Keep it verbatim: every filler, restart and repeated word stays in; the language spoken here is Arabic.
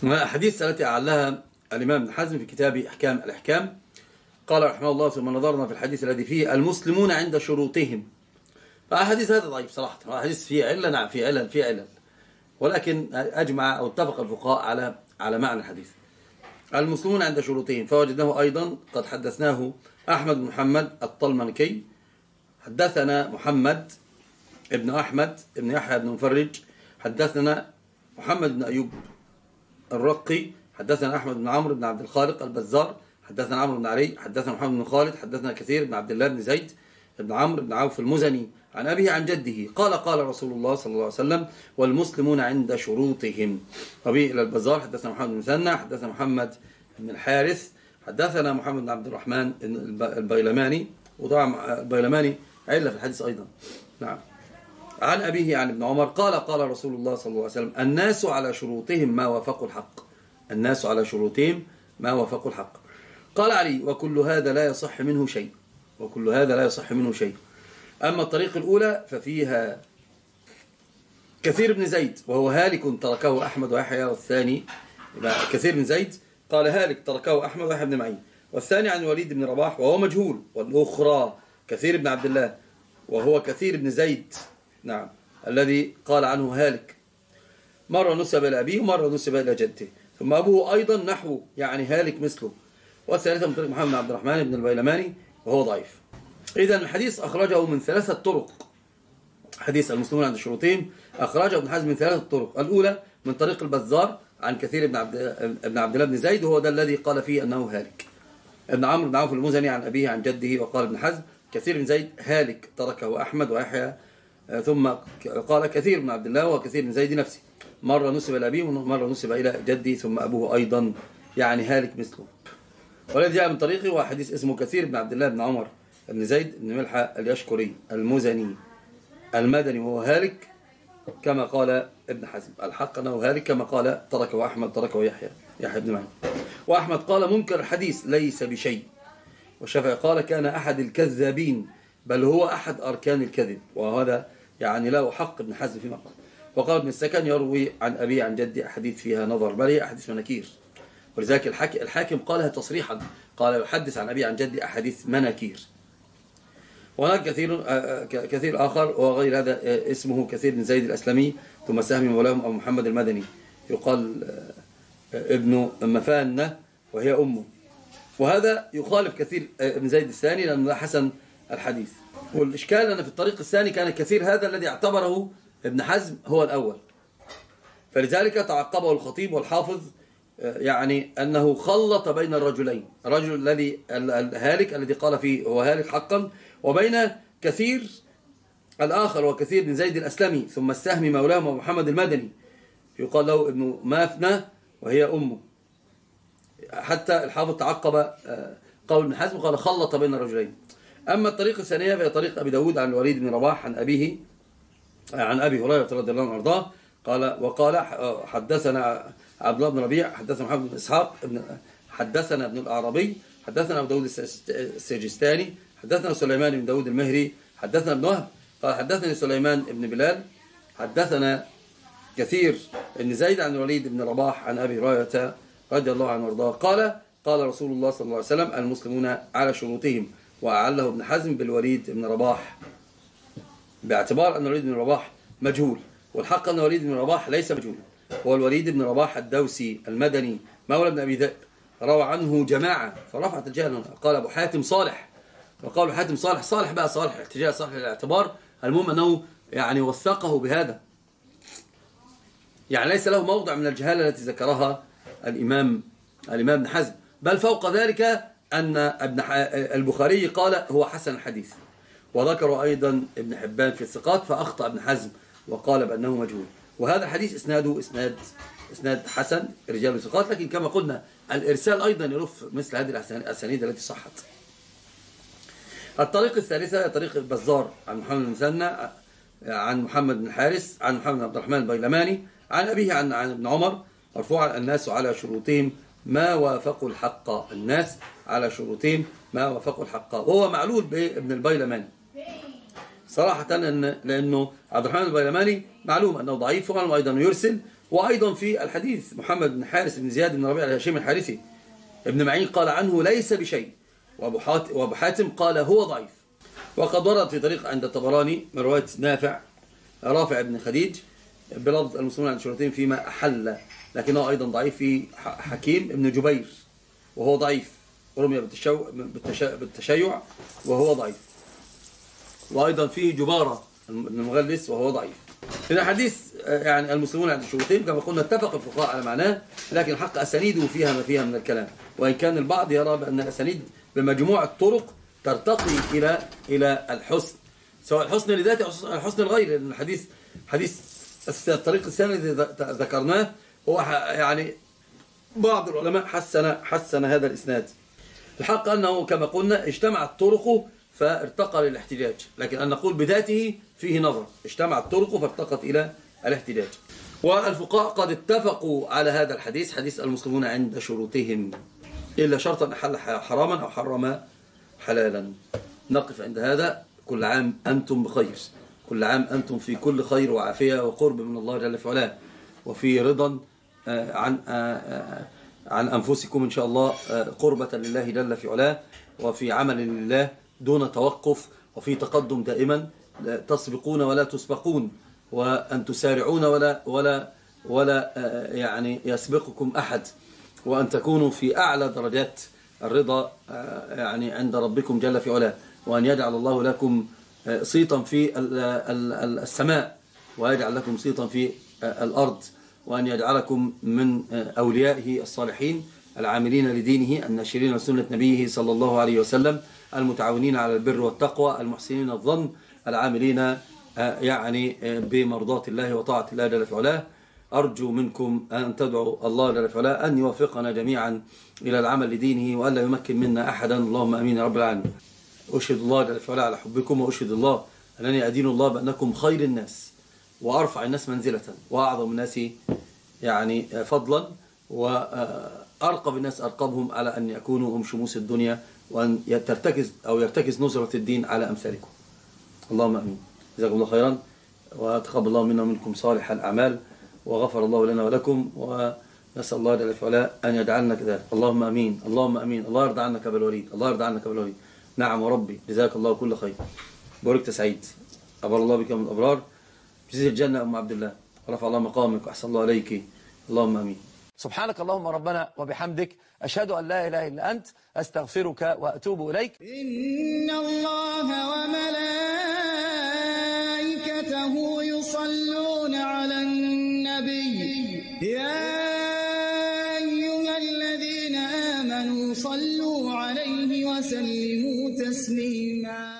الأحاديث التي أعلها الإمام ابن حزم في كتاب أحكام الأحكام. قال رحمه الله: ثم نظرنا في الحديث الذي فيه المسلمون عند شروطهم. فالحديث هذا ضعيف صراحة، الحديث فيه علة، نعم فيه علل فيه علل، ولكن أجمع أو اتفق الفقهاء على على معنى الحديث. المسلمون عند شروطهم، فوجدناه أيضا قد حدثناه أحمد بن محمد الطلمنكي، حدثنا محمد ابن أحمد ابن يحيى بن مفرج، حدثنا محمد بن أيوب الرقي، حدثنا أحمد بن عمرو بن عبد الخالق البزار، حدثنا عمرو بن علي، حدثنا محمد بن خالد، حدثنا كثير بن عبد الله بن زيد بن عمرو بن عوف المزني عن أبيه عن جده قال: قال رسول الله صلى الله عليه وسلم: والمسلمون عند شروطهم. وبه إلى البزار حدثنا محمد بن مثنى، حدثنا محمد بن الحارث، حدثنا محمد بن عبد الرحمن البيلماني، وطبعا البيلماني علة في الحديث أيضا، نعم، عن أبيه عن ابن عمر قال: قال رسول الله صلى الله عليه وسلم: الناس على شروطهم ما وافقوا الحق. الناس على شروطهم ما وافقوا الحق. قال علي: وكل هذا لا يصح منه شيء، وكل هذا لا يصح منه شيء. أما الطريق الأولى ففيها كثير بن زيد وهو هالك تركه أحمد ويحيى، والثاني كثير بن زيد قال هالك تركه أحمد ويحيى بن معين، والثاني عن الوليد بن رباح وهو مجهول، والأخرى كثير بن عبد الله وهو كثير بن زيد، نعم، الذي قال عنه هالك، مرة نسب إلى أبيه ومرة نسب إلى جده، ثم أبوه أيضا نحو يعني هالك مثله، والثالثة من طريق محمد بن عبد الرحمن بن البيلماني وهو ضعيف. إذن الحديث أخرجه من ثلاثة طرق. حديث المسلمون عند شروطهم أخرجه ابن حزم من ثلاثة طرق. الأولى من طريق البزار عن كثير بن عبد ابن عبد الله بن زيد، وهو ده الذي قال فيه أنه هالك. ابن عمرو بن عوف المزني عن أبيه عن جده، وقال ابن حزم كثير بن زيد هالك تركه أحمد ويحيى، ثم قال كثير بن عبد الله وكثير بن زيد نفسه، مرة نسب إلى أبيه ومرة نسب إلى جده، ثم أبوه أيضا يعني هالك مثله. والذي جاء من طريقه هو حديث اسمه كثير بن عبد الله بن عمر بن زيد بن ملحة اليشكري المزني المدني، وهو هالك كما قال ابن حزم. الحق أنه هالك كما قال تركه أحمد تركه يحيى يحيى بن معين. وأحمد قال منكر الحديث ليس بشيء، والشافعي قال كان أحد الكذابين، بل هو أحد أركان الكذب، وهذا يعني له حق ابن حزم فيما قال. وقال ابن السكن يروي عن أبي عن جدي أحاديث فيها نظر، بل هي أحاديث مناكير، ولذلك الحاكم قالها تصريحا، قال يحدث عن أبي عن جدي أحاديث مناكير. وهناك كثير كثير آخر وغير هذا اسمه كثير بن زيد الأسلمي، ثم سهم مولاهم أبو محمد المدني، يقال ابن مفانة وهي أمه، وهذا يخالف كثير بن زيد الثاني لأنه حسن الحديث. والإشكال أن في الطريق الثاني كان كثير هذا الذي اعتبره ابن حزم هو الأول، فلذلك تعقبه الخطيب والحافظ يعني أنه خلط بين الرجلين، الرجل الذي الهالك الذي قال فيه هو هالك حقا، وبين كثير الآخر وكثير بن زيد الأسلمي، ثم السهمي مولاهم أبو محمد المدني يقال له ابن مافنة وهي أمه. حتى الحافظ تعقب قول ابن حزم قال خلط بين الرجلين. أما الطريقة الثانية فهي طريق أبي داود عن الوليد بن رباح عن أبيه عن أبي هريرة رضي الله عنه وارضاه قال وقال حدثنا عبد الله بن ربيع حدثنا محمد بن إسحاق حدثنا ابن الأعرابي حدثنا أبو داود السجستاني حدثنا سليمان بن داود المهري حدثنا ابن وهب قال حدثني سليمان بن بلال حدثنا كثير بن زيد عن الوليد بن رباح عن أبي هريرة رضي الله عنه وارضاه قال قال رسول الله صلى الله عليه وسلم المسلمون على شروطهم، وأعله ابن حزم بالوليد بن رباح باعتبار أن الوليد بن رباح مجهول، والحق أن الوليد بن رباح ليس مجهولا، هو الوليد بن رباح الدوسي المدني مولى بن أبي ذئب، روى عنه جماعة فرفعت الجهل. قال أبو حاتم صالح، وقال حاتم صالح صالح بقى صالح احتجاج صالح للاعتبار، المهم أنه يعني وثقه بهذا، يعني ليس له موضع من الجهالة التي ذكرها الإمام الإمام ابن حزم، بل فوق ذلك أن ابن البخاري قال هو حسن الحديث، وذكر أيضا ابن حبان في الثقات فأخطأ ابن حزم وقال بأنه مجهول، وهذا الحديث إسناده إسناد إسناد حسن رجال الثقات، لكن كما قلنا الإرسال أيضا يرف مثل هذه الأسانيد التي صحت. الطريق الثالثة طريق البزار عن محمد بن مثنى عن محمد بن الحارث عن محمد بن عبد الرحمن البيلماني عن أبيه عن عن ابن عمر مرفوعا الناس على شروطهم ما وافقوا الحق، الناس على شروطهم ما وافقوا الحق، وهو معلول بابن البيلماني. صراحة، لأن لأنه عبد الرحمن البيلماني معلوم أنه ضعيف، ومعلوم أيضا أنه يرسل. وأيضا في الحديث محمد بن حارث بن زياد بن ربيع الهاشمي الحارثي ابن معين قال عنه ليس بشيء، وأبو حاتم قال هو ضعيف. وقد ورد في طريق عند الطبراني من رواية نافع رافع بن خديج بلفظ المسلمون عند شروطهم فيما أحل، لكنه أيضا ضعيف. في حكيم ابن جبير وهو ضعيف، رمي بالتشيع وهو ضعيف. وأيضا فيه جبارة المغلس وهو ضعيف. إن الحديث يعني المسلمون عند شروطهم كما قلنا اتفق الفقهاء على معناه، لكن الحق أسانيده فيها ما فيها من الكلام، وإن كان البعض يرى بأن الأسانيد بمجموع الطرق ترتقي إلى إلى الحسن، سواء الحسن لذاته أو الحسن الغير. لأن الحديث حديث الطريق الثاني الذي ذكرناه هو يعني بعض العلماء حسن حسن هذا الإسناد. الحق أنه كما قلنا اجتمعت طرقه فارتقى للاحتجاج، لكن أن نقول بذاته فيه نظر. اجتمعت طرقه فارتقت إلى الاحتجاج. والفقهاء قد اتفقوا على هذا الحديث، حديث المسلمون عند شروطهم إلا شرطا أحل حراما أو حرم حلالا. نقف عند هذا. كل عام أنتم بخير، كل عام أنتم في كل خير وعافية وقرب من الله جل في علاه، وفي رضا عن عن أنفسكم إن شاء الله، قربة لله جل في علاه، وفي عمل لله دون توقف، وفي تقدم دائما. تسبقون ولا تسبقون، وأن تسارعون ولا ولا ولا يعني يسبقكم أحد، وأن تكونوا في أعلى درجات الرضا يعني عند ربكم جل في علاه، وأن يجعل الله لكم صيتا في السماء، ويجعل لكم صيتا في الأرض، وأن يجعلكم من أوليائه الصالحين العاملين لدينه الناشرين لسنة نبيه صلى الله عليه وسلم، المتعاونين على البر والتقوى، المحسنين الظن، العاملين يعني بمرضاة الله وطاعة الله جل في علاه. أرجو منكم أن تدعوا الله جل في علاه أن يوفقنا جميعا إلى العمل لدينه، وألا يمكن منا أحدا. اللهم أمين يا رب العالمين. أشهد الله جل في علاه على حبكم، وأشهد الله أنني أدين الله بأنكم خير الناس وأرفع الناس منزلة وأعظم الناس يعني فضلا، وأرقب الناس أرقبهم على أن يكونوا هم شموس الدنيا، وأن ترتكز أو يرتكز نصرة الدين على أمثالكم. اللهم أمين. جزاكم الله خيرا، وتقبل الله منا ومنكم صالح الأعمال، وغفر الله لنا ولكم، ونسأل الله جل وعلا أن يجعلنا كذلك. اللهم أمين. اللهم أمين. الله يرضى عنك بالوليد، الله يرضى عنك بالوليد. نعم وربي، جزاك الله كل خير. باركت سعيد، أبر الله بك من الأبرار، جزيل الجنة أم عبد الله، ورفع الله مقامك وأحسن الله عليك. اللهم أمين. سبحانك اللهم ربنا وبحمدك، أشهد أن لا إله إلا أنت، أستغفرك وأتوب إليك. إن الله وملائكته يصلون على النبي، يا أيها الذين آمنوا صلوا عليه وسلموا تسليما.